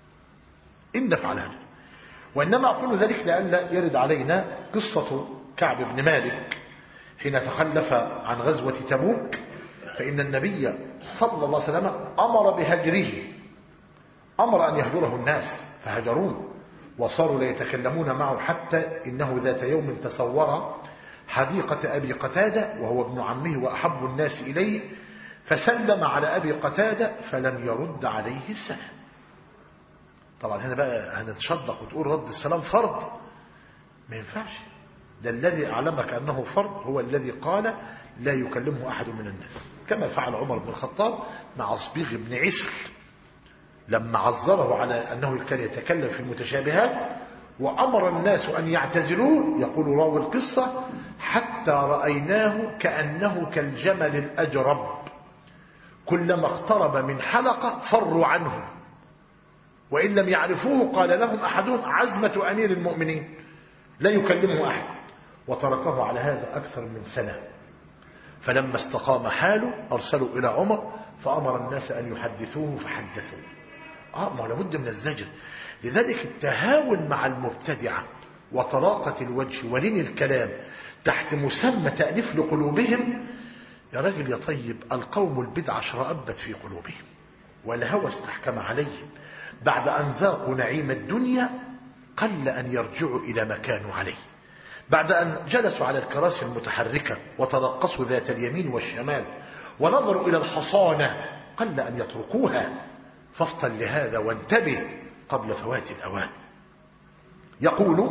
وإنما أقول ذلك لئلا يرد علينا قصة كعب بن مالك حين تخلف عن غزوة تبوك، فإن النبي صلى الله عليه وسلم أمر بهجره، أمر أن يهجره الناس فهجروه، وصاروا لا يتكلمون معه، حتى إنه ذات يوم تصور حديقة أبي قتادة وهو ابن عمه وأحب الناس إليه، فسلم على أبي قتادة فلم يرد عليه السلام. طبعا هنا بقى هنتشدق وتقول رد السلام فرض، ما ينفعش. ده الذي أعلمك أنه فرض هو الذي قال لا يكلمه أحد من الناس، كما فعل عمر بن الخطاب مع صبيغ بن عسل لما عذره على أنه كان يتكلم في المتشابهات، وأمر الناس أن يعتزلوه. يقول راوي القصة: حتى رأيناه كأنه كالجمل الأجرب، كلما اقترب من حلقة فروا عنه، وإن لم يعرفوه قال لهم أحدهم: عزمة أمير المؤمنين، لا يكلمه أحد. وتركه على هذا أكثر من سنة، فلما استقام حاله أرسلوا إلى عمر فأمر الناس أن يحدثوه فحدثوه. ما لابد من الزجر. لذلك التهاون مع المبتدعة وطلاقة الوجه ولين الكلام تحت مسمى تأليف لقلوبهم، يا راجل يا طيب، القوم البدعة شرأبت في قلوبهم، والهوى استحكم عليهم، بعد أن ذاقوا نعيم الدنيا قل أن يرجعوا إلى ما كانوا عليه، بعد أن جلسوا على الكراسي المتحركة وترقصوا ذات اليمين والشمال ونظروا إلى الحصانة قل أن يتركوها. فافطن لهذا وانتبه قبل فوات الأوان. يقول: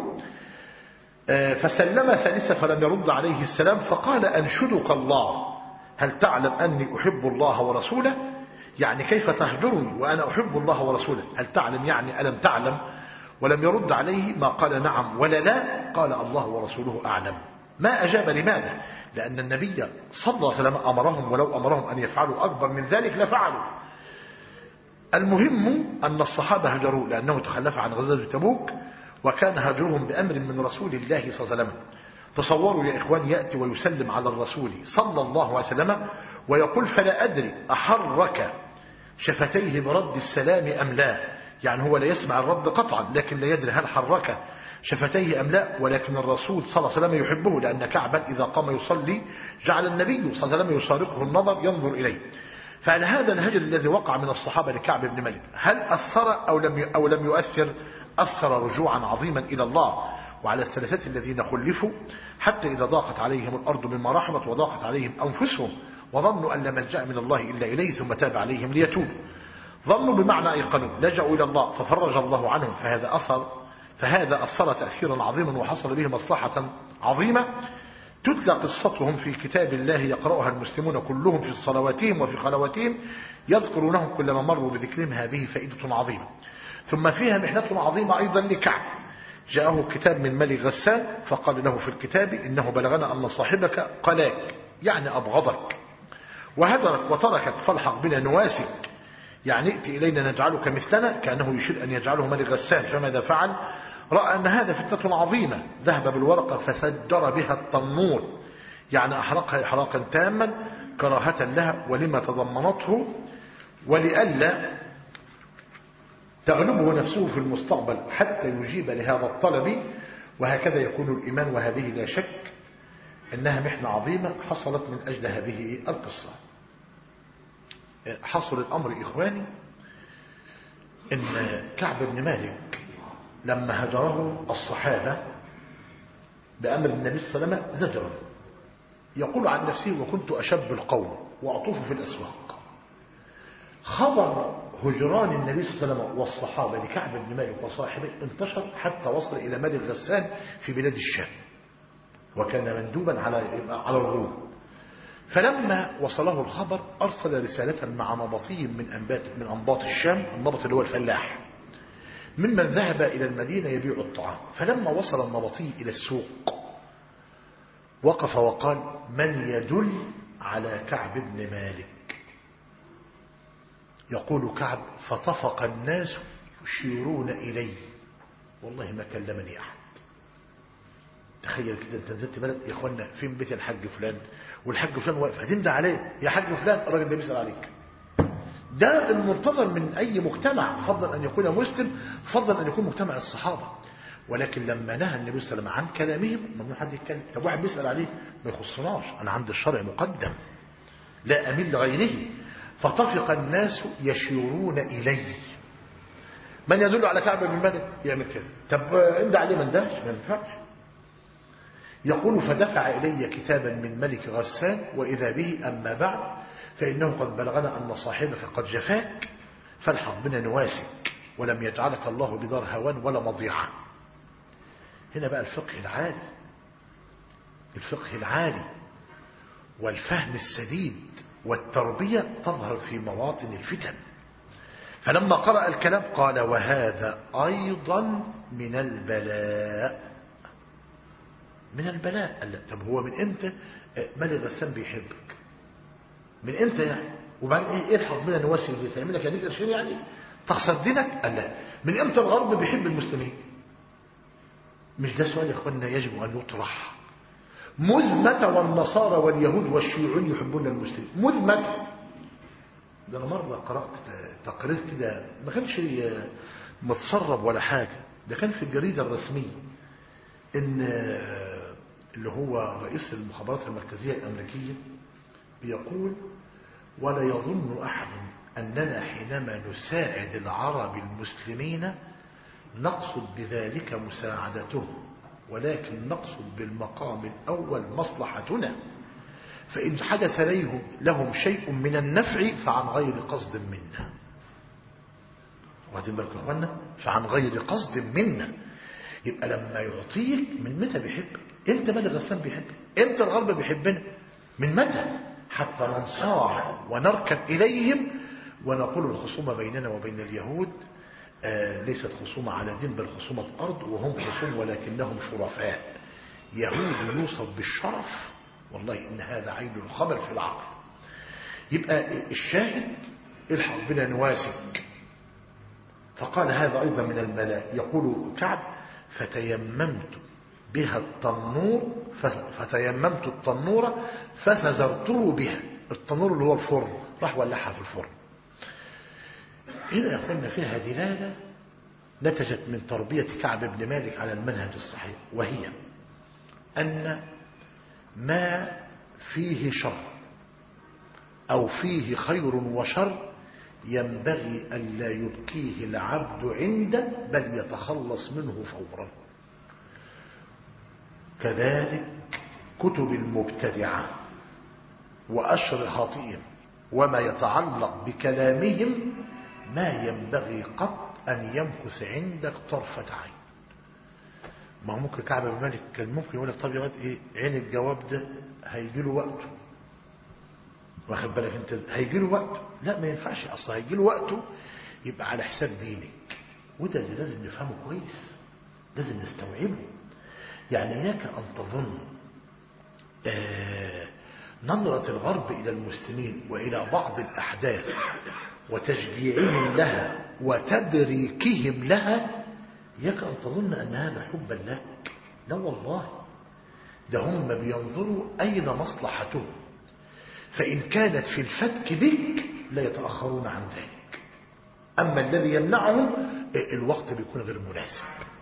فسلم ثالثة فلم يرد عليه السلام، فقال: أنشدك الله، هل تعلم أني أحب الله ورسوله؟ يعني كيف تهجرني وأنا أحب الله ورسوله؟ هل تعلم يعني ألم تعلم؟ ولم يرد عليه ما قال نعم ولا لا، قال الله ورسوله أعلم. ما أجاب. لماذا؟ لأن النبي صلى الله عليه وسلم أمرهم، ولو أمرهم أن يفعلوا أكبر من ذلك لفعلوا. المهم أن الصحابة هجروا لأنه تخلف عن غزوة تبوك، وكان هجرهم بأمر من رسول الله صلى الله عليه وسلم. تصوروا يا إخوان، يأتي ويسلم على الرسول صلى الله عليه وسلم ويقول: فلا أدري أحرك شفتيه برد السلام أم لا. يعني هو لا يسمع الرد قطعا، لكن لا يدري هل حرك شفتيه أم لا. ولكن الرسول صلى الله عليه وسلم يحبه، لأن كعبا إذا قام يصلي جعل النبي صلى الله عليه وسلم يسارقه النظر ينظر إليه. فعلى هذا الهجر الذي وقع من الصحابة لكعب بن مالك، هل أثر أو لم يؤثر؟ أثر رجوعا عظيما إلى الله، وعلى الثلاثة الذين خلفوا حتى إذا ضاقت عليهم الأرض مما رحبت وضاقت عليهم أنفسهم وظنوا أن لا ملجأ من الله إلا إليه ثم تاب عليهم ليتوبوا. ظنوا بمعنى أيقنوا، لجأوا إلى الله ففرج الله عنهم، فهذا أثر تأثيرا عظيما وحصل به مصلحة عظيمة تتلى قصتهم في كتاب الله يقرأها المسلمون كلهم في صلواتهم وفي خلواتهم، يذكرونهم كلما مروا بذكرهم. هذه فائدة عظيمة. ثم فيها محنة عظيمة أيضا لكعب. جاءه كتاب من ملك غسان فقال له في الكتاب إنه بلغنا أن صاحبك قلاك، يعني أبغضك وهجرك وتركك، فالحق بنا نواسك، يعني ائت إلينا نجعلك مثلنا، كأنه يشير أن يجعله ملك غسان. فماذا فعل؟ رأى أن هذا فتنة عظيمة، ذهب بالورقة فسجر بها التنور، يعني أحرقها إحراقا تاما كراهة لها ولما تضمنته، ولئلا تغلبه نفسه في المستقبل حتى يجيب لهذا الطلب. وهكذا يكون الإيمان، وهذه لا شك أنها محنة عظيمة حصلت من أجل هذه القصة. حصل الأمر إخواني إن كعب بن مالك لما هجره الصحابة بأمر النبي صلى الله عليه وسلم زجره، يقول عن نفسه وكنت أشب القوم وأطوف في الأسواق. خبر هجران النبي صلى الله عليه وسلم والصحابة لكعب بن مالك وصاحبه انتشر حتى وصل إلى ملك غسان في بلاد الشام، وكان مندوبا على الروم. فلما وصله الخبر أرسل رسالة مع نبطي من أنباط الشام، النبط اللي هو الفلاح، ممن ذهب إلى المدينة يبيع الطعام. فلما وصل النبطي إلى السوق وقف وقال من يدل على كعب بن مالك؟ يقول كعب فطفق الناس يشيرون إلي، والله ما كلمني أحد. تخيل كده انت نزلت بلد يا اخوانا فين بيت الحاج فلان، والحاج فلان واقف، هتندى عليه يا حاج فلان، الراجل ده بيسأل عليك. ده المنتظر من أي مجتمع، فضلا أن يكون مسلم، فضلا أن يكون مجتمع الصحابة. ولكن لما نهى النبي صلى الله عليه وسلم عن كلامهم ممنوع حد يتكلم. طب واحد بيسأل عليه ما يخصناش، أنا عند الشرع مقدم لا أميل لغيره. فطفق الناس يشيرون إليه. من يدل على كعب بن مالك يعمل كده؟ طب اندى عليه من دهش ما ينفعش. يقول فدفع إلي كتابا من ملك غسان وإذا به أما بعد فإنه قد بلغنا أن صاحبك قد جفاك، فالحق بنا نواسك، ولم يجعلك الله بدار هوان ولا مضيعة. هنا بقى الفقه العالي، الفقه العالي والفهم السديد والتربية تظهر في مواطن الفتن. فلما قرأ الكلام قال وهذا أيضا من البلاء. من البلاء. قال لا طب هو من امتى ملك غسان بيحبك؟ من امتى يعني؟ وبعدين ايه الحق بنا نواسي دي تعمل لك يعني قرشين يعني تخسر دينك؟ قال لا. من امتى الغرب بيحب المسلمين؟ مش ده سؤال يا اخواننا يجب ان يطرح. مذ متى والنصارى واليهود والشيوعيون يحبون المسلمين؟ مذ متى؟ ده انا مره قرات تقرير كده ما كانش متسرب ولا حاجه، ده كان في الجريده الرسميه، ان اللي هو رئيس المخابرات المركزيه الامريكيه بيقول ولا يظن احد اننا حينما نساعد العرب المسلمين نقصد بذلك مساعدتهم، ولكن نقصد بالمقام الأول مصلحتنا، فإن حدث لهم شيء من النفع فعن غير قصد منا. واخدين بالكم يا اخوانا؟ فعن غير قصد منا. يبقى لما يعطيك من متى بيحبك؟ امتى ملك غسان بيحبك؟ امتى الغرب بيحبنا؟ من متى؟ حتى ننصاع ونركن إليهم ونقول الخصومة بيننا وبين اليهود ليست خصومة على دين بل خصومة أرض، وهم خصوم ولكنهم شرفاء. يهود يوصف بالشرف، والله إن هذا عين الخبر في العقل. يبقى الشاهد الحق بنا نواسك. فقال هذا أيضا من البلاء. يقول كعب فتيممت بها التنور فتيممت التنور فسزرته بها. التنور اللي هو الفرن، راح ولعها في الفرن. هنا يقولنا فيها دلالة نتجت من تربية كعب بن مالك على المنهج الصحيح، وهي أن ما فيه شر أو فيه خير وشر ينبغي أن لا يبقيه العبد عنده بل يتخلص منه فورا. كذلك كتب المبتدعة وأشرطتهم وما يتعلق بكلامهم ما ينبغي قط أن يمكث عندك طرفة عين. ما هو ممكن كعب بن مالك كان ممكن يقول لك طب يا واد ايه عين الجواب ده هيجي له وقته، واخد بالك انت، هيجي له وقته. لا ما ينفعش، اصلا هيجي له وقته يبقى على حساب دينك، وده اللي لازم نفهمه كويس، لازم نستوعبه. يعني اياك ان تظن نظرة الغرب الى المسلمين والى بعض الاحداث وتشجيعهم لها وتبريكهم لها، اياك ان تظن ان هذا حبا لك. لا والله، ده هم بينظروا اين مصلحتهم، فان كانت في الفتك بك لا يتاخرون عن ذلك. اما الذي يمنعهم الوقت بيكون غير مناسب.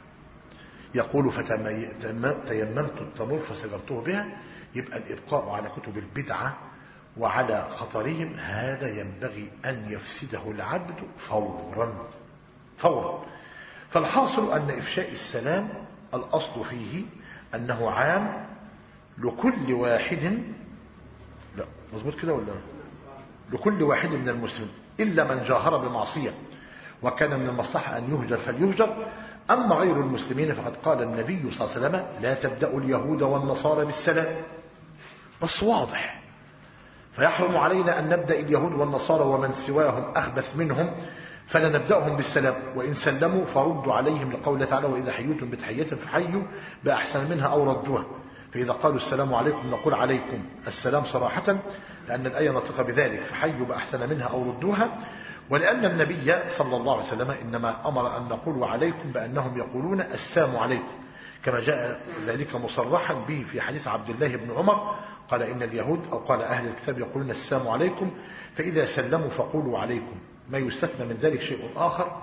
يقول فتيممت التمور فسجرته بها. يبقى الابقاء على كتب البدعه وعلى خطرهم هذا ينبغي ان يفسده العبد فورا فورا. فالحاصل أن إفشاء السلام الأصل فيه أنه عام لكل واحد، لا مظبوط كده ولا لكل واحد من المسلمين إلا من جاهر بمعصية وكان من المصلحة أن يهجر فليهجر. أما غير المسلمين فقد قال النبي صلى الله عليه وسلم لا تبدأوا اليهود والنصارى بالسلام، بس واضح. فيحرم علينا أن نبدأ اليهود والنصارى ومن سواهم أخبث منهم فلا نبدأهم بالسلام، وإن سلموا فردوا عليهم لقوله تعالى وإذا حييتم بتحية فحيوا بأحسن منها أو ردوها. فإذا قالوا السلام عليكم نقول عليكم السلام صراحة لأن الآية نطق بذلك، فحيوا بأحسن منها أو ردوها. ولأن النبي صلى الله عليه وسلم إنما أمر أن نقول عليكم بأنهم يقولون السلام عليكم، كما جاء ذلك مصرحا به في حديث عبد الله بن عمر قال إن اليهود أو قال أهل الكتاب يقولون السلام عليكم فإذا سلموا فقولوا عليكم. ما يستثنى من ذلك شيء آخر،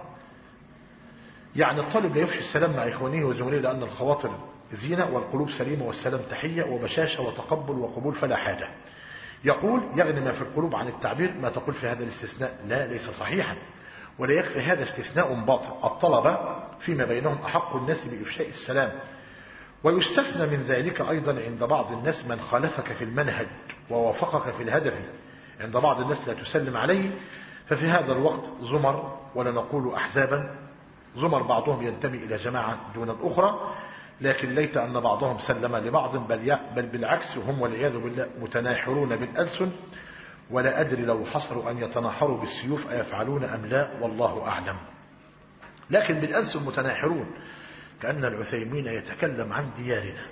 يعني الطالب لا يفشي السلام مع إخوانه وزملائه لأن الخواطر زينة والقلوب سليمة والسلام تحية وبشاشة وتقبل وقبول فلا حاجة. يقول يغني ما في القلوب عن التعبير. ما تقول في هذا الاستثناء لا ليس صحيحا ولا يكفي، هذا استثناء باطل. الطلبة فيما بينهم أحق الناس بإفشاء السلام. ويستثنى من ذلك أيضا عند بعض الناس من خالفك في المنهج ووافقك في الهدف، عند بعض الناس لا تسلم عليه. ففي هذا الوقت زمر ولا نقول أحزابا، زمر بعضهم ينتمي إلى جماعة دون الأخرى، لكن ليت أن بعضهم سلم لبعض بل بالعكس هم والعياذ بالله متناحرون بالألسن. ولا أدري لو حصلوا أن يتناحروا بالسيوف أيفعلون أم لا والله أعلم. لكن بالألسن متناحرون كأن العثيمين يتكلم عن ديارنا.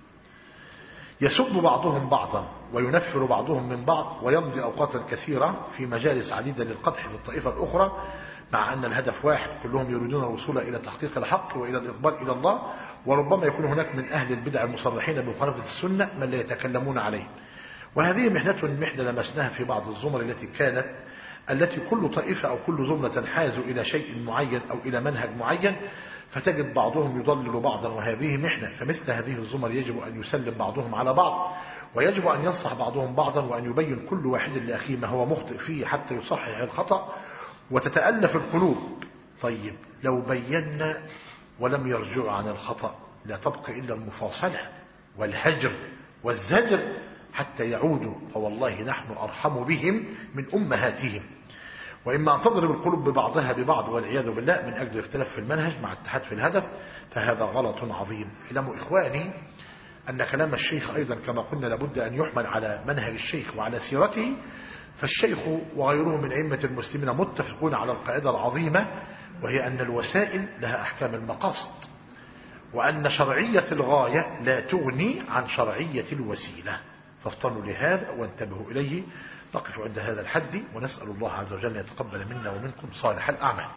يسب بعضهم بعضا وينفر بعضهم من بعض ويمضي أوقاتا كثيرة في مجالس عديدة للقدح في الطائفة الأخرى، مع أن الهدف واحد، كلهم يريدون الوصول إلى تحقيق الحق وإلى الإقبال إلى الله. وربما يكون هناك من أهل البدع المصرحين بمخالفة السنة من لا يتكلمون عليه. وهذه محنة لمسناها في بعض الزمر التي كل طائفة أو كل زمرة تنحاز إلى شيء معين أو إلى منهج معين، فتجد بعضهم يضلل بعضا، وهذه محنة. فمثل هذه الزمر يجب أن يسلم بعضهم على بعض، ويجب أن ينصح بعضهم بعضا، وأن يبين كل واحد لأخيه ما هو مخطئ فيه حتى يصحح الخطأ وتتألف القلوب. طيب لو بينا ولم يرجعوا عن الخطأ لا تبقى إلا المفاصلة والهجر والزجر حتى يعودوا، فوالله نحن أرحم بهم من أمهاتهم. وإما أن تضرب القلوب ببعضها ببعض والعياذ بالله من أجل اختلاف في المنهج مع اتحاد في الهدف، فهذا غلط عظيم. اعلموا إخواني أن كلام الشيخ أيضا كما قلنا لابد أن يحمل على منهج الشيخ وعلى سيرته. فالشيخ وغيره من أئمة المسلمين متفقون على القاعدة العظيمة، وهي أن الوسائل لها أحكام المقاصد، وأن شرعية الغاية لا تغني عن شرعية الوسيلة. فافطنوا لهذا وانتبهوا إليه. نقف عند هذا الحد ونسأل الله عز وجل أن يتقبل منا ومنكم صالح الأعمال.